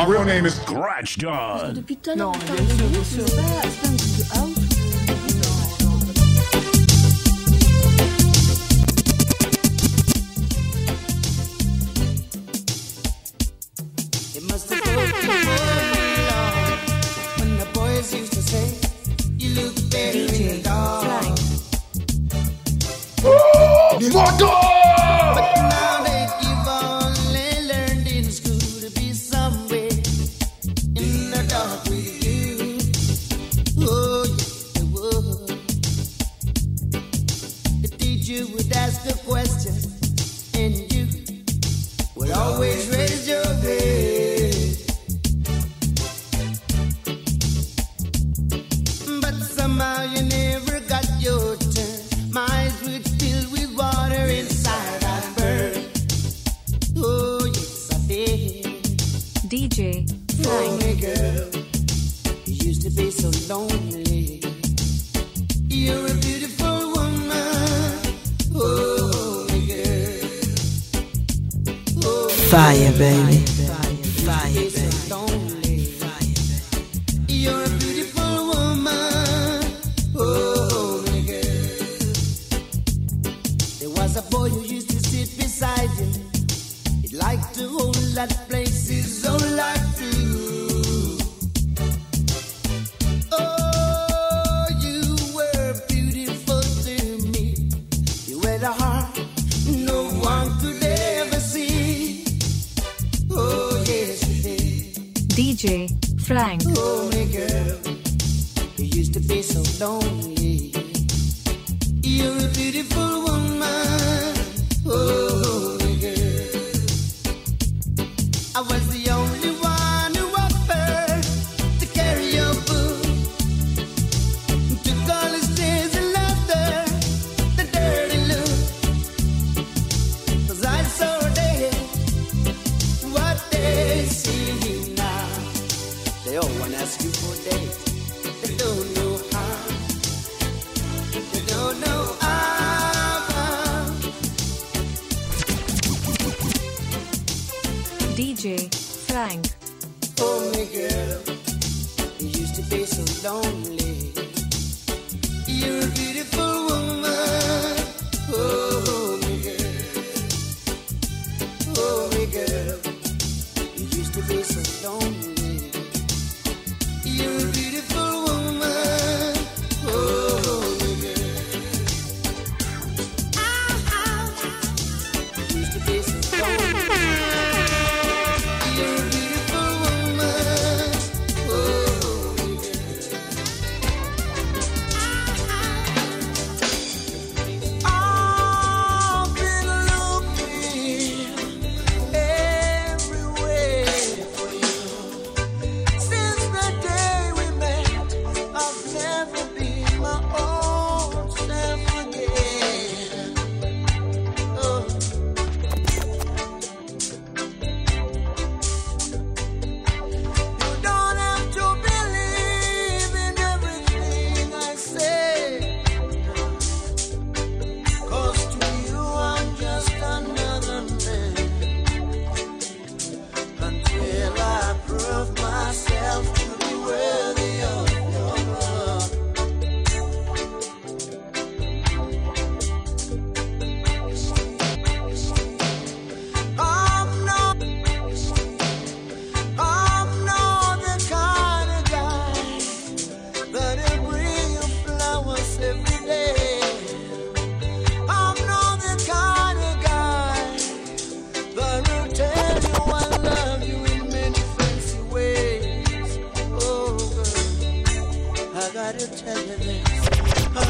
My real name is Scratch John. Depuis tout à l'heure, Non, mais bien sûr, c'est pas un truc de house. It must have broken my heart when the boys used to say, "You look better in the dark." But now that you've only learned in school to be somewhere in the dark with you. Oh, yes, it would. The teacher would ask a question, and you would always raise your head. But somehow you never got your turn. My eyes would fill with water inside I burn. Oh, yes, I did. DJ Oh, Frank. my girl, you used to be so lonely. You're a beautiful woman. Oh, my girl. Oh, my Fire, baby. Fire, baby. You're a beautiful woman. Oh, my girl. There was a boy who used to sit beside you. He'd like to hold that place his whole life through. Oh, you were beautiful to me. You had a heart no one could ever see. Oh, yes, you did. DJ Frank. Oh, my girl, you used to be so lonely. You're a beautiful woman. Oh, my girl, I was the only one who offered to carry your book. Took all his tears and laughter, the dirty look. 'Cause I saw there what they see now. They all wanna ask you for dates. They don't know how. They don't know how. DJ Frank. Oh, my girl, you used to be so lonely. You're a beautiful woman. Oh, my girl. Oh, my girl, you used to be so lonely. You're a beautiful woman. Oh, my girl. You used to be so lonely. You're a beautiful woman. Oh, my girl. I've been looking everywhere for you. Since the day we met, I've never been my own self again. Oh. You don't have to believe in everything I say, 'cause to you I'm just another man. Until I prove myself to be worthy of your love. I'm not the kind of guy that'll bring you flowers every day. I'm not the kind of guy that will tell you I love you in many fancy ways. Oh, girl, I gotta tell you this. I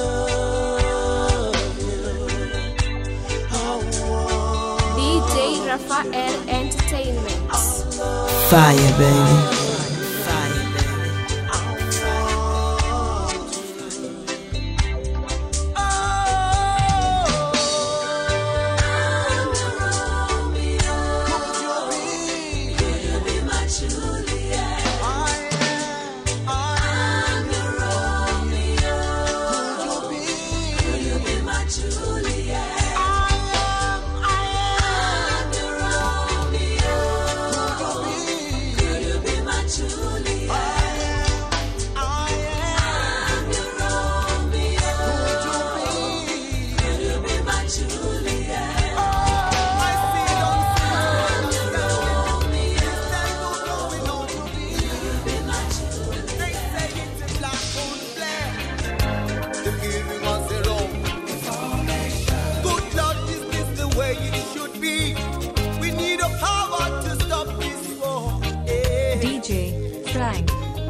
love you. I want DJ Rafael Entertainment. Fire, baby. Juliet. Frank.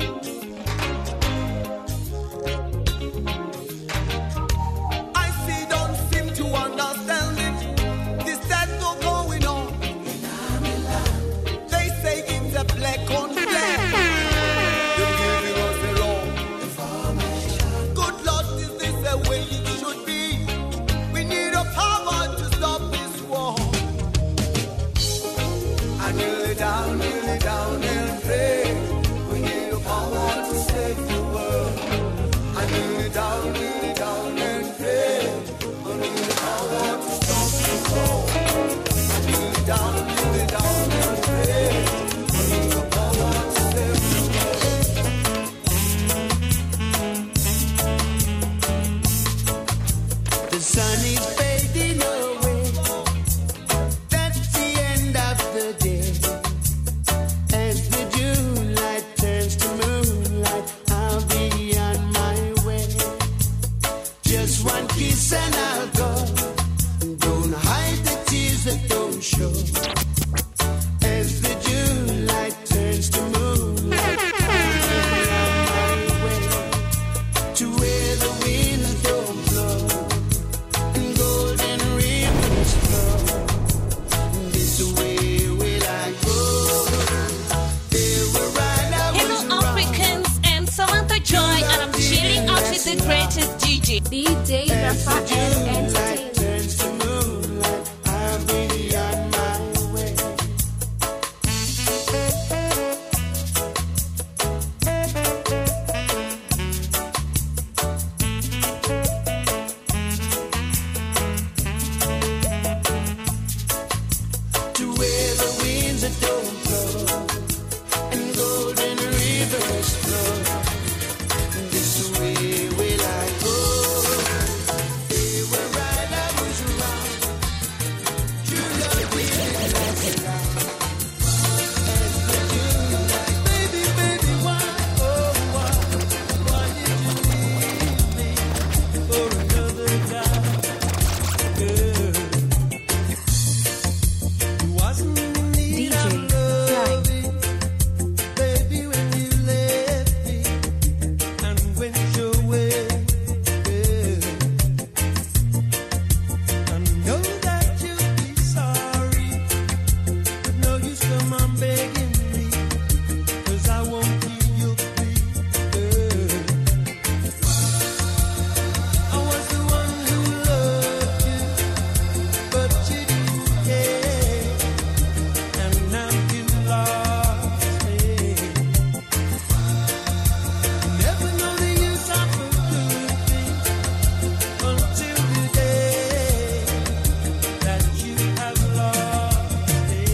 I see, don't seem to understand it. This tattoo going on. They say it's a black on black. They're giving us the wrong information. Good Lord, is this the way it should be? We need a power to stop this war. I kneel it down and pray. We need a power to save the world. I kneel it down and pray. We need a power to stop the war. I kneel it down and pray. We need a power to save the world. The sun is fading away. That's the end of the day. As the June light turns to moonlight, I'll be on my way. Just one kiss and I'll go. Don't hide the tears that don't show. As the June light turns to moonlight, I'll be on my way. To where the winds don't blow and golden rivers flow. This way will I go. There will ride, I was Hello Africans and Samantha Joy, and I'm chilling out with the greatest DJ. DJ Rafael Entertainment. turns to moonlight, I'll be on my way. To where the winds that don't blow and golden rivers flow. This way will I go. They were right, I was wrong. True love really lasts long. As the June light, baby, baby, why, oh why did you leave me for another guy? Girl, you wasn't in need DJ of Frank. loving, baby, when you left me and went your way. I know that you'll be sorry, but no use come on begging me, 'cause I won't give you peace. I was the one who loved you, but you didn't care, and now you lost me. Never know the use of a good thing until the day that you have lost me.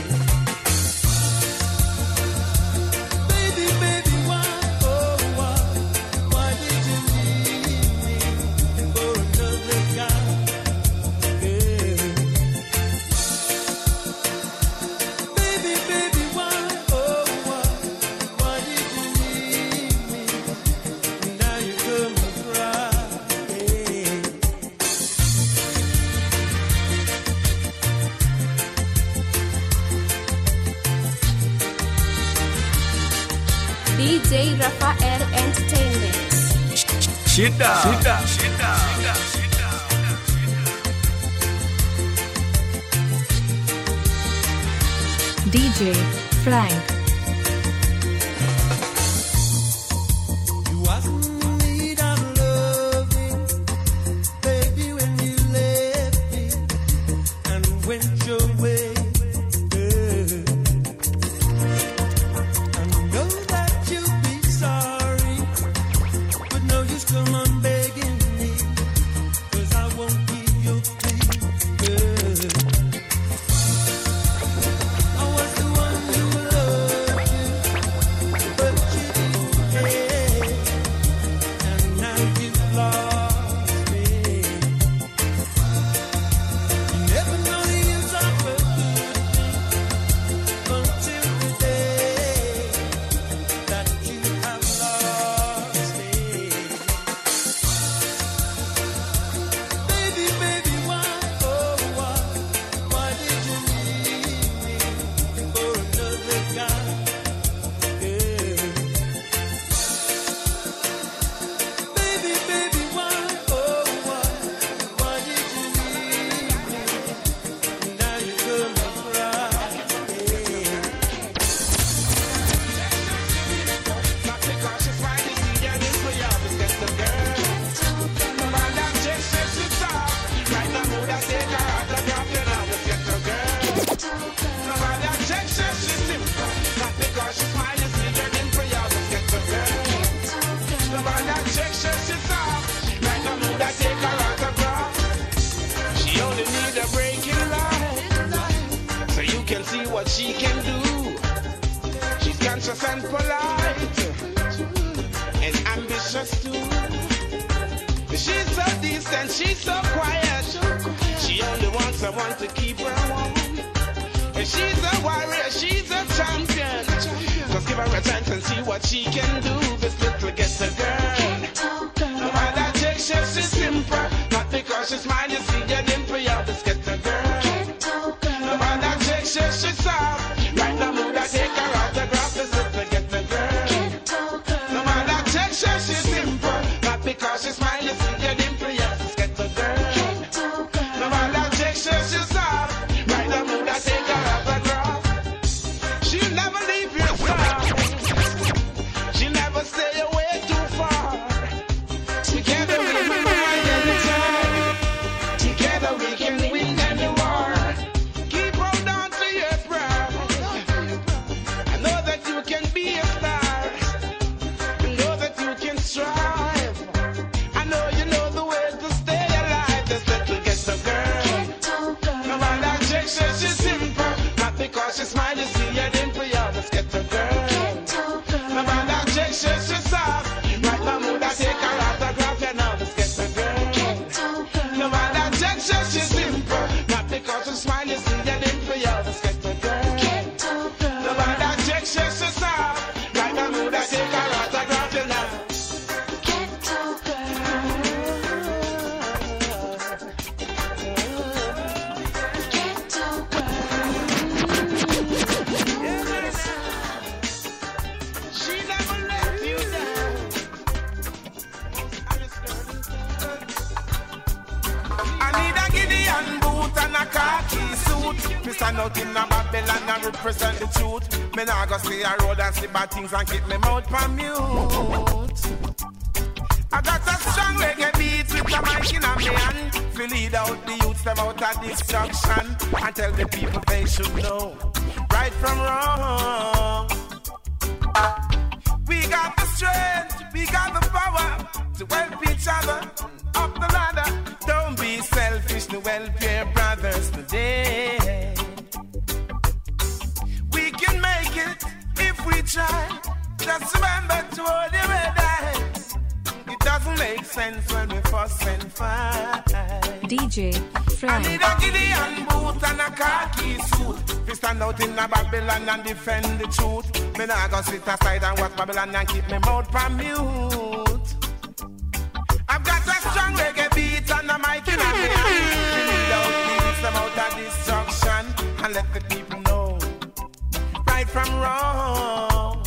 Baby, baby, why, oh why did you leave me for another guy? Baby, baby, why, oh why did you leave me? Now you come and cry. DJ Rafael Entertainment. DJ Frank. You wasn't in need of loving, baby, when you left me and went your way. I know that you'll be sorry, but no use come on begging me, 'cause I won't give you peace. I was the one who loved can do. She's conscious and polite, and ambitious too. She's so decent, she's so quiet. She only wants someone to keep her warm. And she's a warrior, she's a champion. Just give her a chance and see what she can do. This little ghetto girl. No matter gesture, she's simple. Not because she's mine, you see your dimple, you're this ghetto girl. No matter gesture, she's soft. Right now, mood, I take her autograph. This little ghetto girl. No matter gesture, she's simple. Not because she's mine, you see your dimple, you're this ghetto girl. No matter gesture, she's soft. Right now, mood, I take her autograph. She'll never leave your side. She'll never stay away too far. Together we can find any time. Together we can win any war. Keep hold on to your pride. I know that you can be a star. I know that you can strive. I know you know the way to stay alive. This little ghetto girl. No matter gesture, she's simple. Not because she's smile, you see her dimple, you're this ghetto girl. No matter gesture, she's soft. Right now, mood, I take her autograph, you know this ghetto girl. No matter gesture, she's simple. Not because she's smile, you see her dimple, you're this ghetto girl. No matter gesture, she's soft. Right now, mood, I take her autograph, you know. She never let you down. I need a Gideon boot and a khaki suit. Me stand out in a Babylon and represent the truth. Me nah go stay a road and slip bad things and keep me mouth on mute. I got a strong reggae beat with a mic in a me hand. To lead out the youths them out of destruction and tell the people they should know right from wrong. We got the strength, we got the power to help each other up the ladder. Don't be selfish to help your brothers today. We can make it if we try. Just remember to hold your red eyes. It doesn't make sense when we fuss and fight. DJ I Frank. need a Gideon boot and a khaki suit. We stand out in a Babylon and defend the truth. Me nah go sit aside and watch Babylon and keep me mouth on mute. I've got a strong reggae beat and a mic in a hand. We need out things them out of destruction and let the people know right from wrong.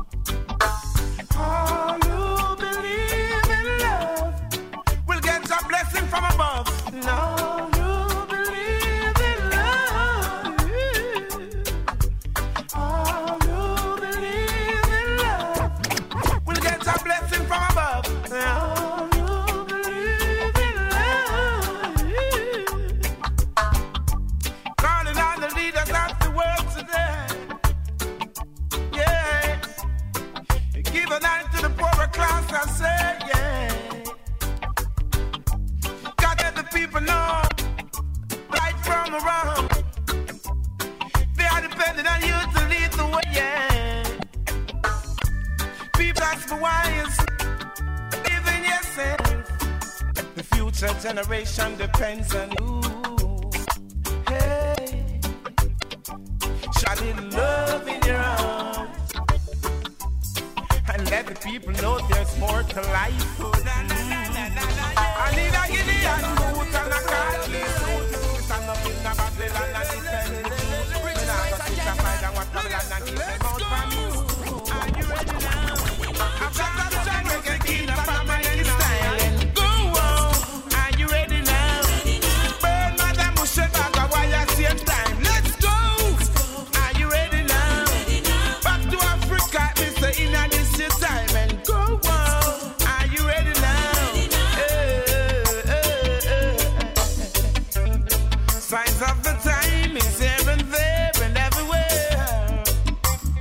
All who believe in love will get a blessing from above. All who believe in love, all who believe in love will get a blessing from above. All who believe in love, calling on the leaders of the world today. Yeah, give a night to the poorer class, I say, yeah. Gotta let the people know right from wrong. They are depending on you to lead the way, yeah. People ask for wise, live in yourself. The future generation depends on you. Hey, shout it love in your arms. And let the people know there's more to life. I need a Gideon boot and a khaki suit. Stand up in the Babylon and defend the truth. We nah go sit aside and watch Babylon and keep them out from you. Are you ready now? I've got a strong reggae beat and my style. Go on. Are you ready now? Burn Madam Mushebaka while you same time. Let's go. Are you ready now? Back to Africa, Mr. Inna this your time and go on. Are you ready now? Signs of the time is here and there and everywhere.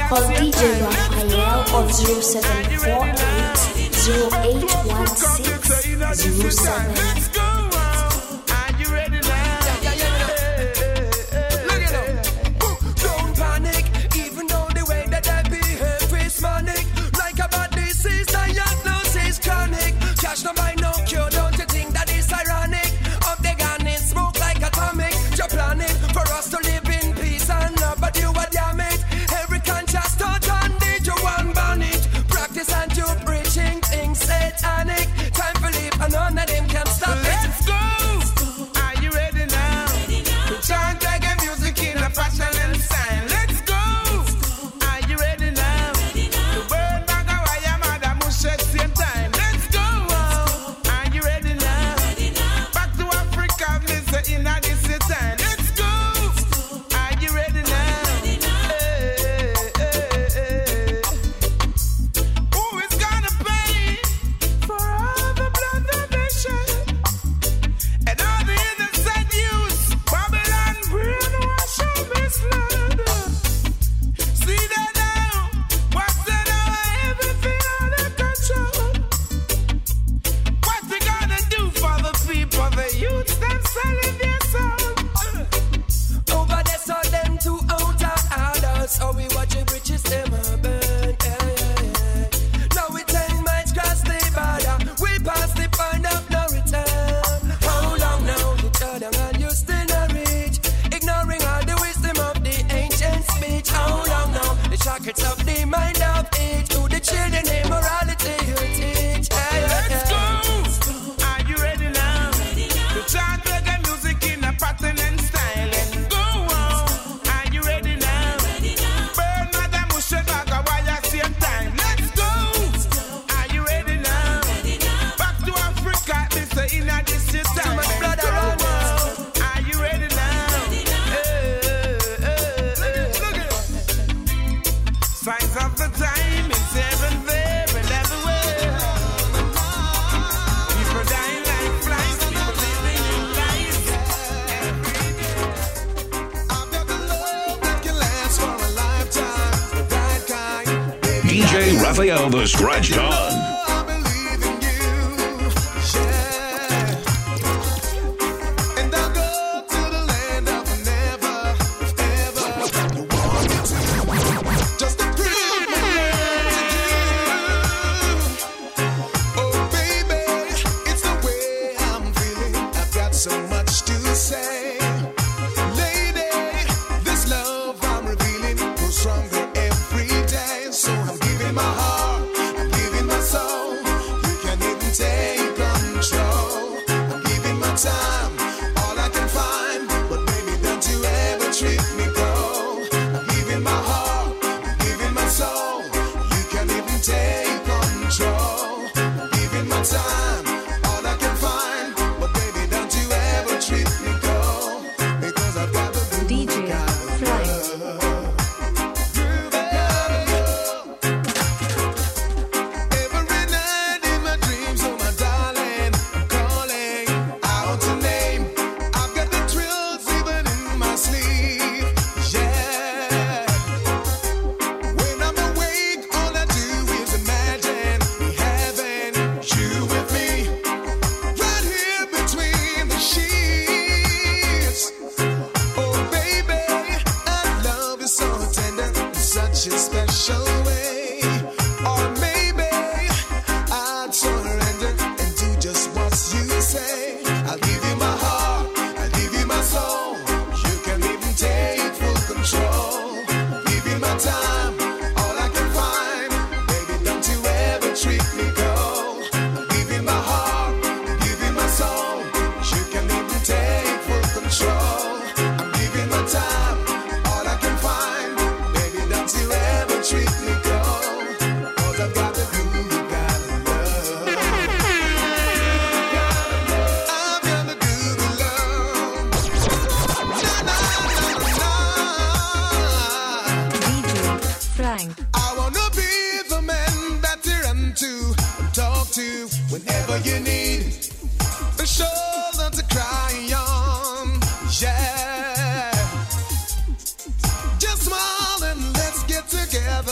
Call DJ Raphael on 0748-081607. Let's go. Are you ready now? Look at them. Don't panic, even though the way that I behave is manic. Like a bad disease, diagnosis chronic. Cash no buy no cure, don't you think that is ironic? Up the gun in smoke like atomic. You're planning for us to live in peace and love, but you are damn it. Every conscious thought on did you want ban it. Practice and you preaching things satanic. Time for live and none of them can stop it. Let's go. Are you ready now? We chant reggae music in a fashion and style. Let's go. Are you ready now? To burn back a wire, madam, we shed same time. Let's go. Are you ready now? Back to Africa, Mr. Inna this time. Let's go. Are you ready now? Who is gonna pay for all the blood that they shed? And all the innocent youths, Babylon brainwash and misled. See that now, what's that now, everything under control. What they gonna do for the people, the youths, them selling their soul? Over there, saw them two outer orders. So we watch the bridges, them a burn. Now we 10 miles cross the border. We pass the point of no return. How long now you turn and you still not reach? Ignoring all the wisdom of the ancient speech. How long now the shackles of the mind of age? To the children, immorality you teach. Let's go. Are you ready now? To chant reggae music in a pattern and style. Let's go. Are you ready now? Burn madam, we shed back a wire same time. Let's go. Are you ready now? Back to Africa, Mr. Inna this time. much blood Let's go. around now. Are you ready now? Look at it. Signs of the time is everywhere and everywhere. People dying like flies, people living in lies. I've got the love that can last for a lifetime. The right kind. Baby, DJ Raphael the Scratch Dog. I believe in you. Yeah. And I'll go to the land of never, ever. You want me to just to prove my love to you. Oh, baby, it's the way I'm feeling. I've got so much to say. Lady, this love I'm revealing grows stronger every day. So I'm giving my heart, I'm giving my soul. You can even take control. I'm giving my time, all I can find. But baby, don't you ever treat me cold. I'm giving my heart, I'm giving my soul. You can even take control. I'm giving my time, all I can find. But baby, don't you ever treat me cold. Because I've got the DJ Frank. Every night in my dreams, oh my darling, I'm calling out your name. I've got the thrills even in my sleep, yeah. When I'm awake, all I do is imagine me having you with me, right here between the sheets. Oh baby, our love is so tender in such a special way. Or maybe I'd surrender and do just what you say. I'll give you my heart, I'll give you my soul. You can even take full control. Give you my time, all I can find. Baby, don't you ever treat me cold. Give you my heart, give you my soul. You can even take full control. I'm giving my time, all I can find. Baby, don't you ever treat me cold. 'Cause I've got the groove, you gotta love. I've got the groove of love. Na, na, na, na. DJ Frank. I wanna be the man that you run to and talk to whenever you need a shoulder to cry on. Yeah. Just smile and let's get together.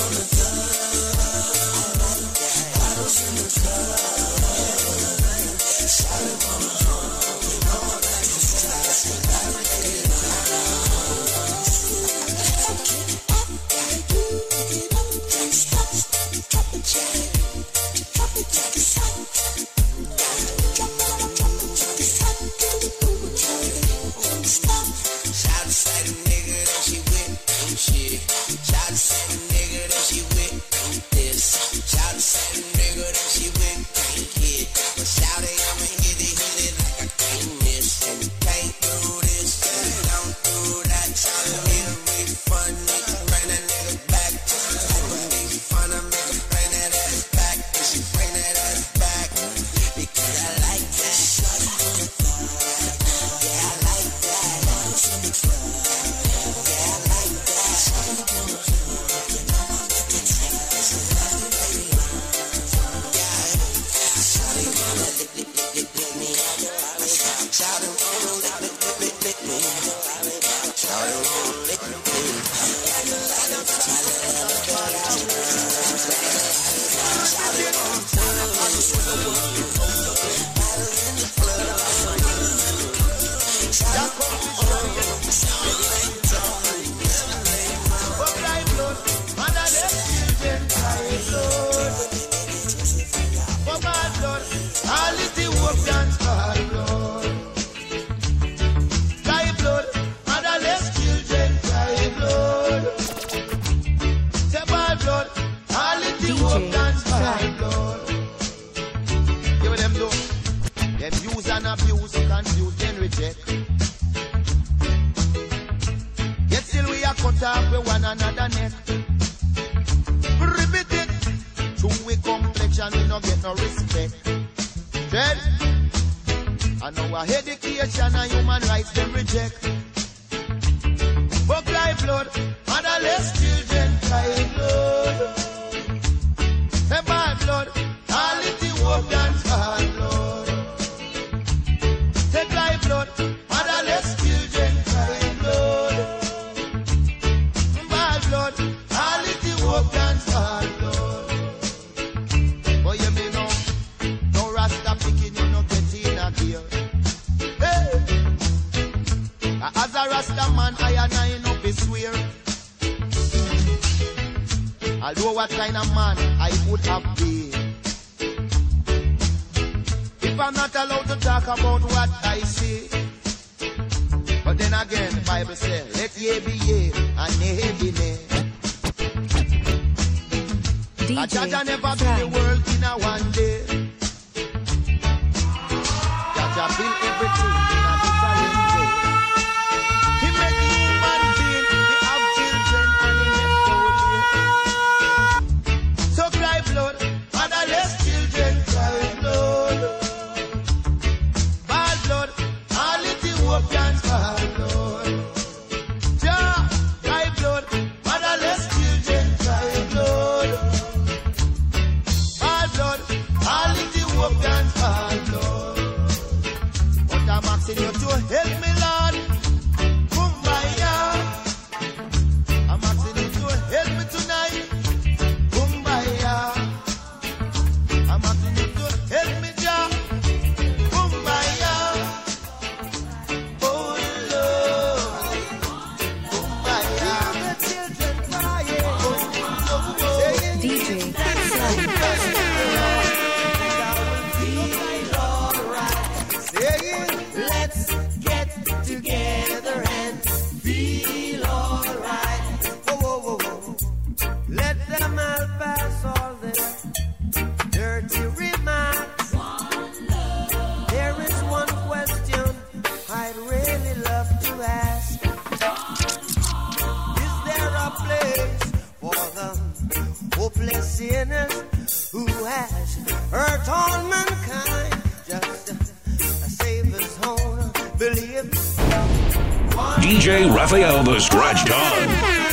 DJ Raphael the Scratch Dog.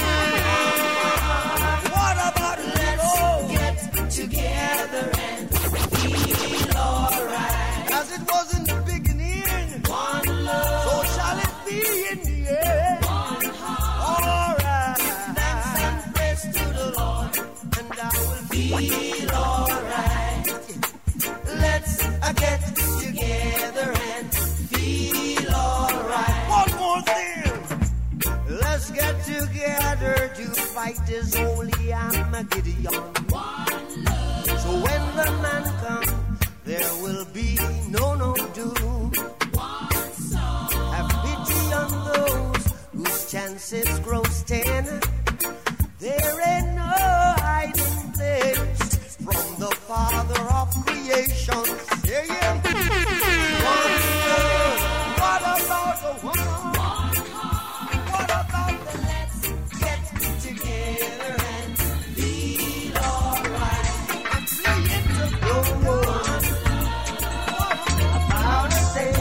What about let's get together and feel alright? As it was in the beginning, one love, so shall it be in the end. One heart, alright. Thanks and praise to the Lord. feel alright. Let's get together and feel alright. One more thing. Let's get together to fight this holy Armageddon. So when the man comes, there will be no doom. Have pity on those whose chances grow thin. There ain't no hiding place from the Father of creation. Yeah, yeah. What about the woman? What about the let's get together and feel alright? I'm feeling to go on. About a day.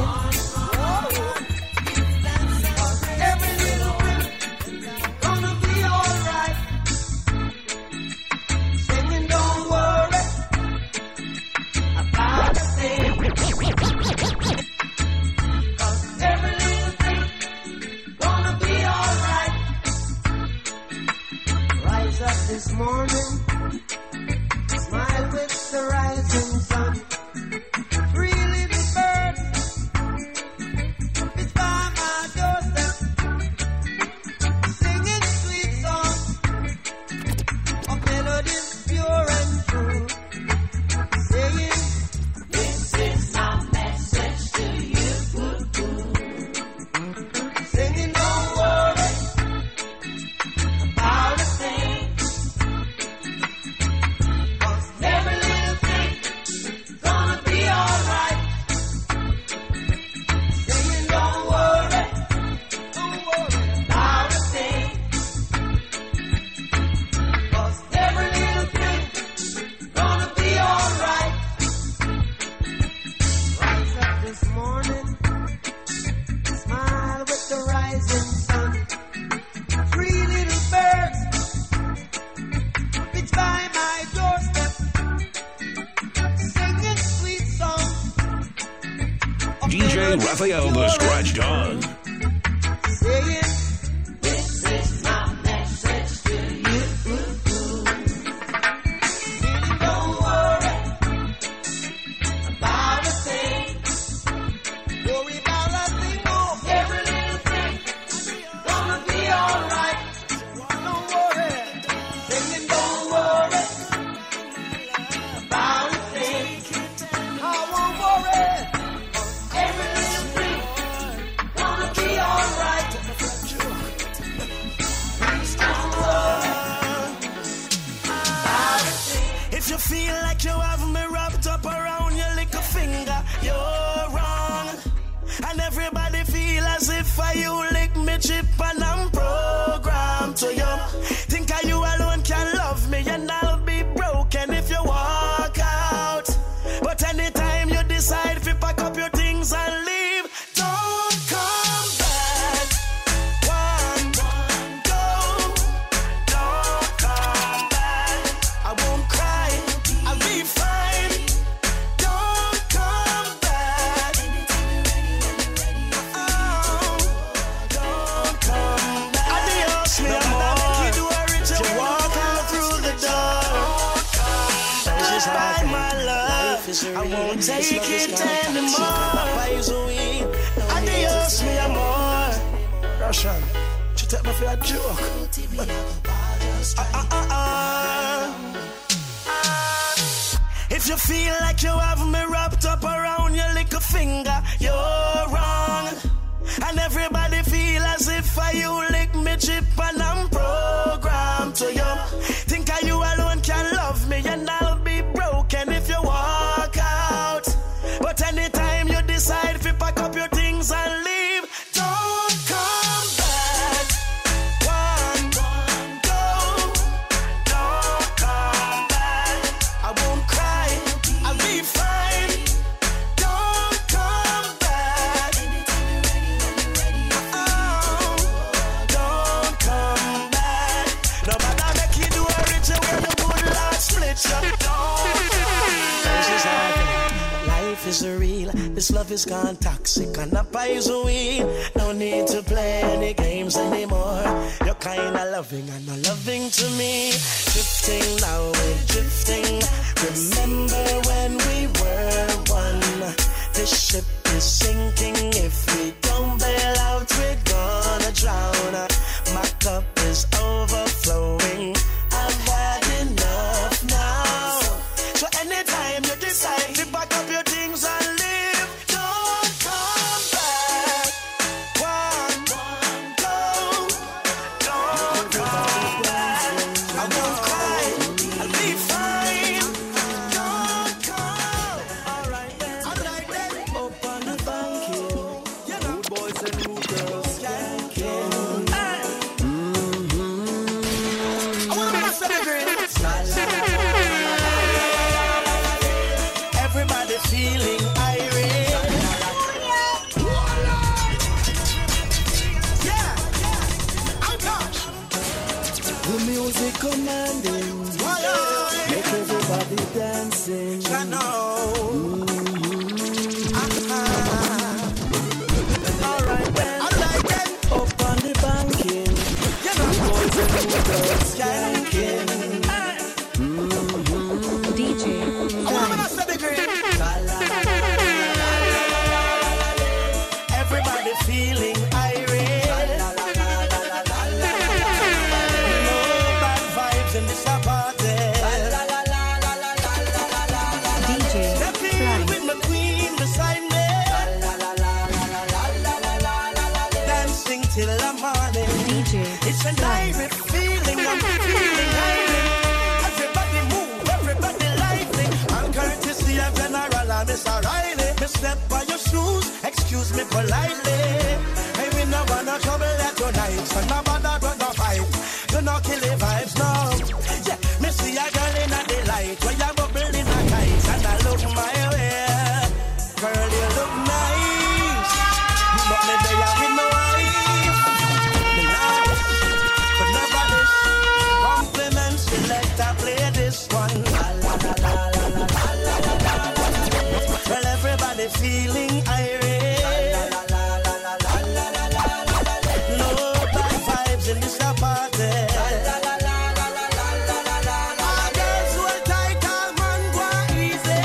Every little bit gonna be alright. Singing, don't worry about a thing. 'Cause every little thing gonna be alright. Rise up this morning, smile with the rising sun. Three little birds, it's by my doorstep, singing sweet songs of melodies pure and true, saying, this is my message to you. Singing, don't worry about a thing. 'Cause every little thing gonna be alright. Singing, don't worry about a thing. 'Cause every little thing gonna be alright. Rise up this morning, smile with the rising sun. Three little birds, it's by my doorstep, singing sweet songs of DJ melodies Raphael the pure Scratch and Dog. true, saying, this is my message to you. Meaning, don't worry about a thing. Worry about a thing, no. Every little thing gonna be alright. Don't worry. Singing, don't worry about a thing. I won't worry. Every little thing gonna be alright. Please don't worry about a thing. If you feel like you have me wrapped up around your little finger, you're wrong. And everybody feel as if you lick me chip and I'm programmed to you. Think you alone can love me and I'll be broken if you walk out. But anytime you decide to pack up your things and leave, don't come back. One, go, don't come back. I won't cry, I'll be fine. Don't come back. Oh, don't come back. Adios, mi amor. You walk out through the door. Goodbye, my love. I won't take it anymore. Adios, mi amor. Russian, you take me for a joke. If you feel like you have me wrapped up around your little finger, you're wrong. And everybody feel as if you lick me chip and I'm programmed to you. Think you alone can love me and I'll be broken if you walk out. But anytime you decide to pack up your things and leave, don't come back. One, go, don't come back. I won't cry, I'll be fine. Don't come back. Oh, don't come back. No matter make you do a rich when the good Lord split you. Life is real, this love is gone toxic and not poison. No need to play any games anymore. You kind of loving and a loving to me. Drifting now, we're drifting. Remember when we were one? This ship is sinking. If we don't bail out, we're gonna drown. My cup is overflowing. I've had enough now. So anytime you decide to pack up your things and leave, don't come back. One, go. Don't come back. I won't cry. I'll be fine. Don't come. Alright then. Up on the bank here. You know, boys and new girls skanking. I wanna celebrate. Everybody feeling irate. Yeah, I'm touched. The music commanding, make everybody dancing. I know. Alright then, I like it. Up on the banking, you know, boys and girls skanking. DJ Everybody feeling irate. No bad vibes in this party. DJ Frank. With my queen beside me. Dancing till the morning. DJ It's an irate feeling. I'm feeling irate. Everybody move, everybody lively. I'm courtesy of General and Miss O'Reilly. Me step by your shoes, excuse me politely. Hey, we no wanna trouble that tonight. So no bother run no fight. Do not kill the vibes, no. Yeah, me see a girl in a delight. Where you bubble in a kite. And I look my way. Girl, you look nice. But me there with no wife. Me nice, but nobody. Compliments, select, I play this one. Well, everybody feeling irate. No bad vibes in this party. All girls hold tight, all man go easy.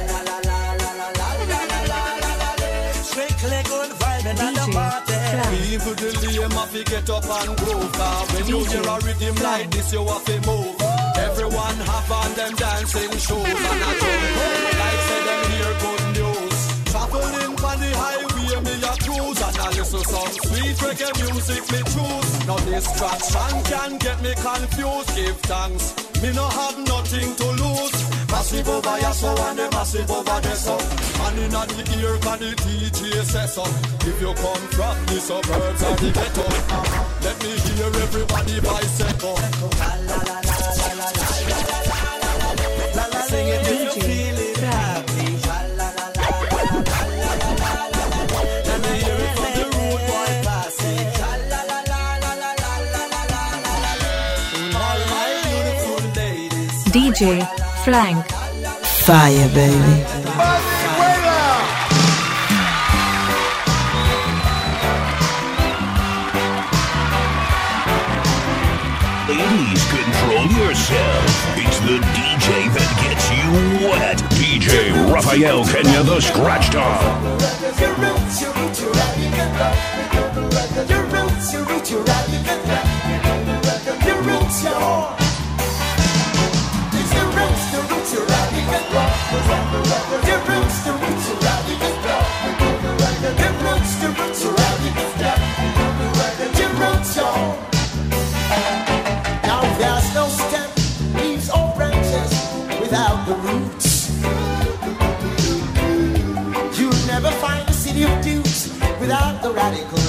Strictly good vibe in the party. People the lame have to get up and groove. When you hear a rhythm like this, you have to move. Everyone have on them dancing shoes. And I jump like say them hear good news. Traveling on the highway, me a cruise. And I listen some sweet reggae music, me choose. Now distraction can get me confused. Give thanks, me no have nothing to lose. Massive over here, so and the massive over there, so. And in the ear, can the DJ say so. If you come from the suburbs or the ghetto, let me hear everybody by second. Sing it if you feel it happy. Let me hear it from the road boy passing. All my beautiful ladies. DJ Frank. Fire, baby. Ladies, control yourself. It's the DJ that gets you wet. DJ Raphael Kenya, the Scratch Dog. Your roots, your roots, your Your roots, your roots, your Your roots, your It's the roots, the roots, your Your roots, the roots, your Your roots, the roots, your Your roots, your Now there's no stem, leaves or branches without the roots. You'll never find a city of dudes without the radical.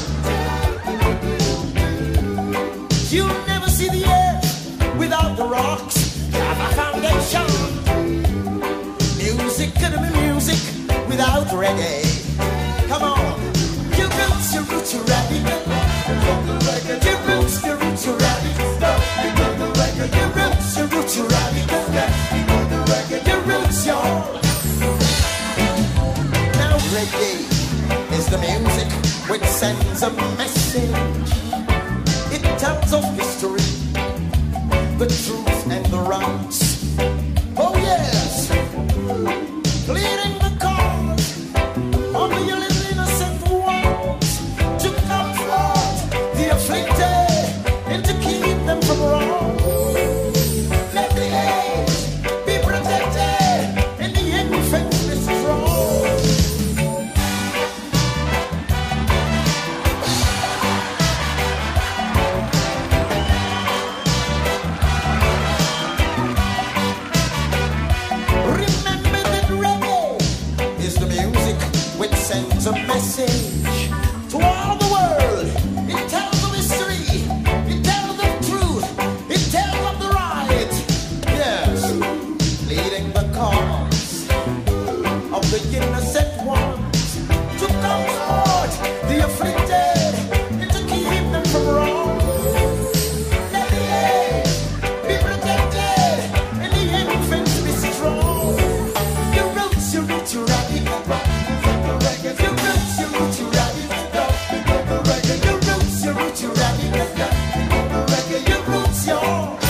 You'll never see the earth without the rocks. Have a foundation. Music couldn't be music without reggae. Come on, your roots, your radical. Your roots, your roots, your radical. Your roots, your roots, your radical. Your roots, your. Now reggae is the music which sends a message. It tells of deliverance. Oh yes, pleading the cause of the innocent ones to comfort the afflicted and to keep them from wrong. Let the aged be protected and the infant be strong. Remember that reggae is the music which sends a message to all the world. It tells of history, it tells of truth, it tells of the right. Yes, leading the cause of the innocent ones to comfort the afflicted and to keep them from wrong. Let the aged be protected and the infants be strong. Your roots, your roots, your rabbit, your roots, your roots, your rabbit, your roots, your roots, your rabbit, your roots, your.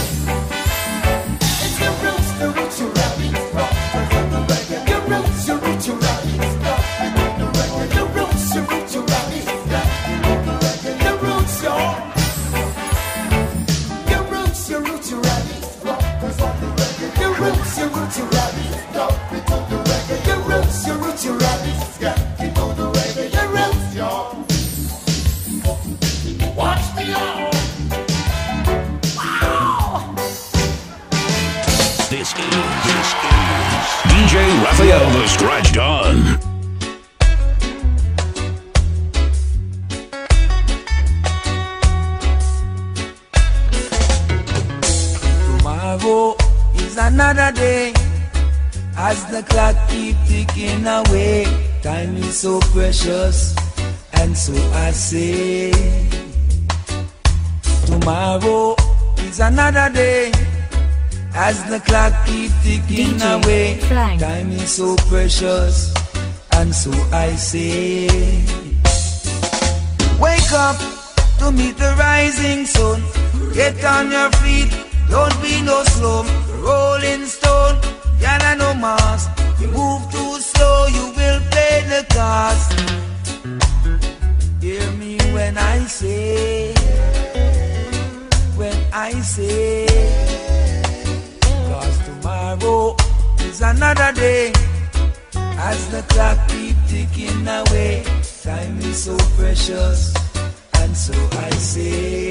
It's your roots, the roots, your rabbit, your roots, your roots, your rabbit, your roots, your roots, your rabbit, your roots, your. Your roots, your roots, your rabbit, your roots, your roots, your rabbit, your roots, your roots, your rabbit, your roots, your. Watch me out! Wow! This is DJ Raphael the Scratch Don. Tomorrow is another day. As the clock keep ticking away, time is so precious, and so I say, tomorrow is another day. As the clock keep ticking DJ away, Frank. time is so precious, and so I say, wake up to meet the rising sun. Get on your feet, don't be no slum. Rolling stone, gather no mass. You move too slow, you will pay the cost. Hear me when I say, cause tomorrow is another day. As the clock keep ticking away, time is so precious, and so I say,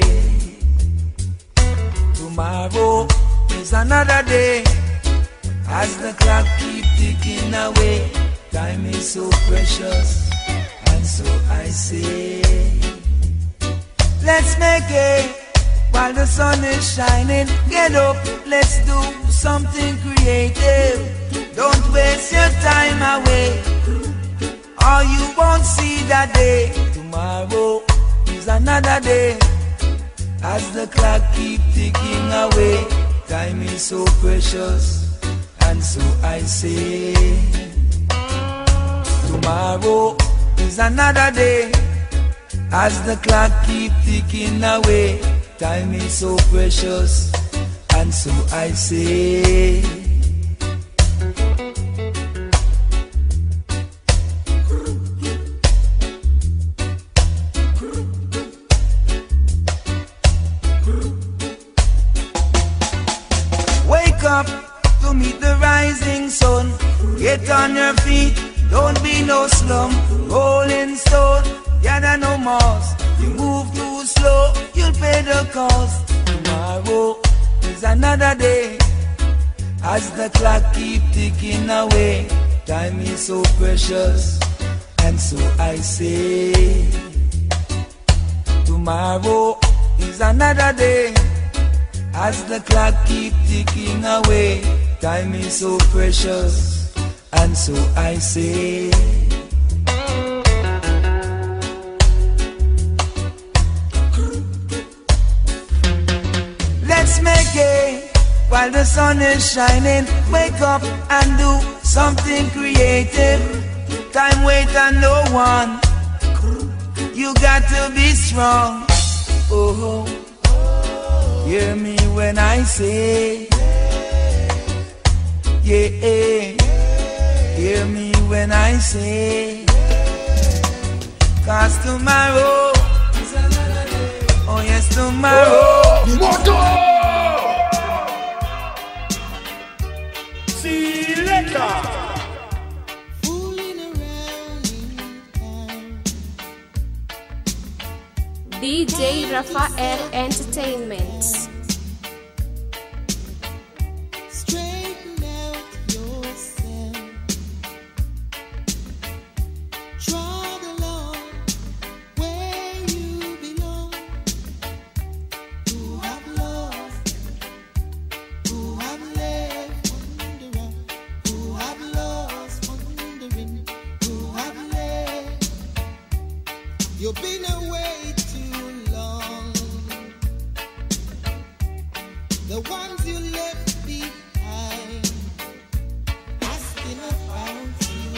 tomorrow is another day. As the clock keep ticking away, time is so precious, and so I say, let's make it while the sun is shining. Get up, let's do something creative. Don't waste your time away, or you won't see that day. Tomorrow is another day. As the clock keep ticking away, time is so precious, and so I say, tomorrow is another day. As the clock keep ticking away, time is so precious, and so I say, wake up to meet the rising sun. Get on your feet, don't be no slum. Rolling stone, gather no moss. You move too slow, you'll pay the cost. Tomorrow is another day. As the clock keep ticking away, time is so precious, and so I say, tomorrow is another day. As the clock keep ticking away, time is so precious, and so I say, let's make it while the sun is shining. Wake up and do something creative. Time wait on no one. You got to be strong. Oh, hear me when I say, when I say, 'cause tomorrow, oh yes, tomorrow. See you later. DJ Raphael Entertainment. Straighten out yourself. Trod along where you belong. Who have lost, who have left wondering, who have lost wondering, who have left. You've been away too long. The ones you left behind, asking about you.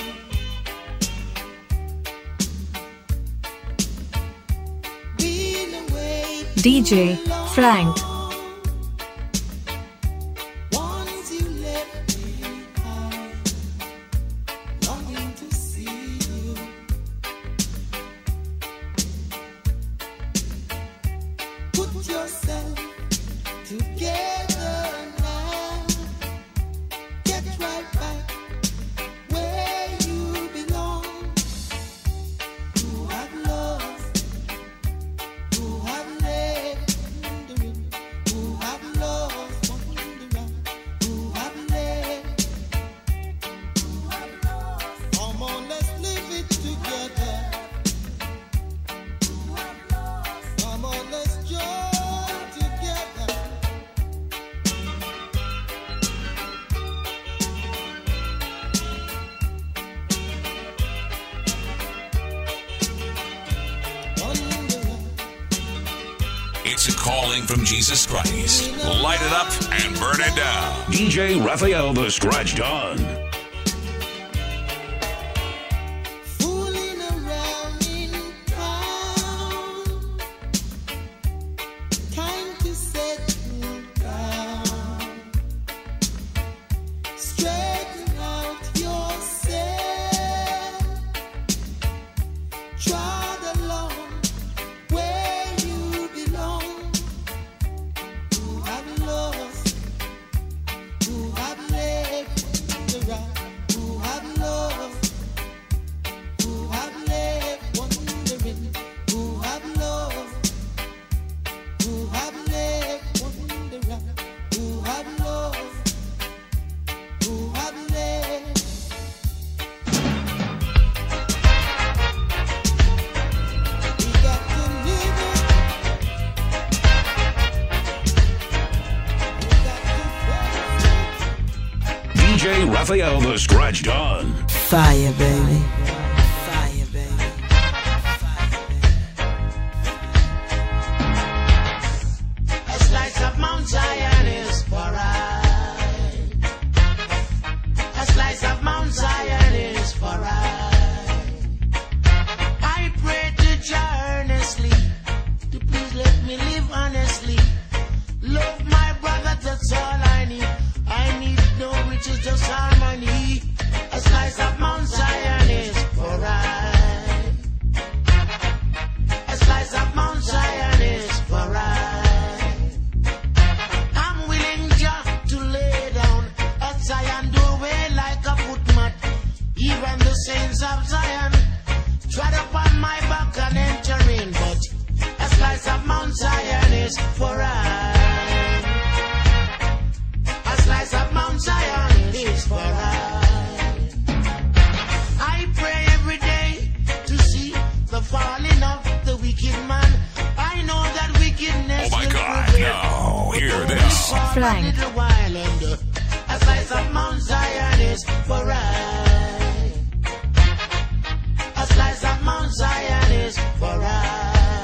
Been away DJ Frank. ones you left behind, longing to see you. Put yourself together now. Get right back where you belong. Who have lost, who have left wondering, who have lost wondering, who have left. Come on, let's live it together. Come on, let's join together. It's a calling from Jesus Christ. Light it up and burn it down. DJ Raphael the Scratch Dog. Fooling around in town. Time to settle down. Straighten out yourself. Trod along where you belong. Who have lost, who have left wondering, who have lost, who have left wondering, who have lost, who have left wondering, who have lost, who have left. We got to live it. We got to face it. DJ Raphael the Scratch Dog. Fire, baby. Fire, baby. A slice of Mount Zion is for I. A slice of Mount Zion is for I. I pray to Jah earnestly to please let me live honestly. Love my brother, that's all I need. I need no riches, just harmony. A slice of Mount Zion is for I. A slice of Mount Zion is for I. I'm willing just to lay down at Zion doorway like a footmat. Even the saints of Zion trod upon my back and enter in, but a slice of Mount Zion is for I. A slice of Mount Zion is for I. I pray every day to see the falling of the wicked man. I know that wickedness Oh my will God, prevail. no. Hear this. Frank. A little while and a slice of Mount Zion is for I. A slice of Mount Zion is for I.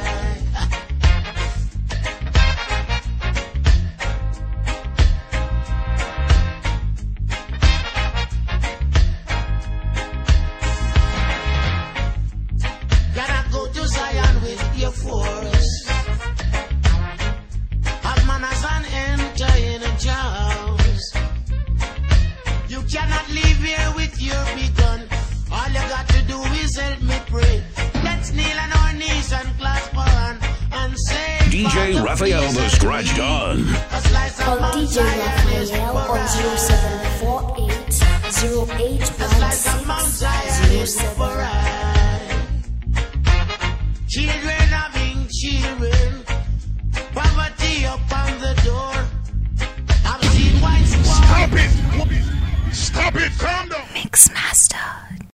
Gotta go to Zion with your force. Have manners and enter in a house. DJ Raphael the Scratch Gun. Call DJ Raphael on 0748 081607. Children having children, poverty upon the door. I've seen white. Stop it! Stop it! Calm down! Mix Master.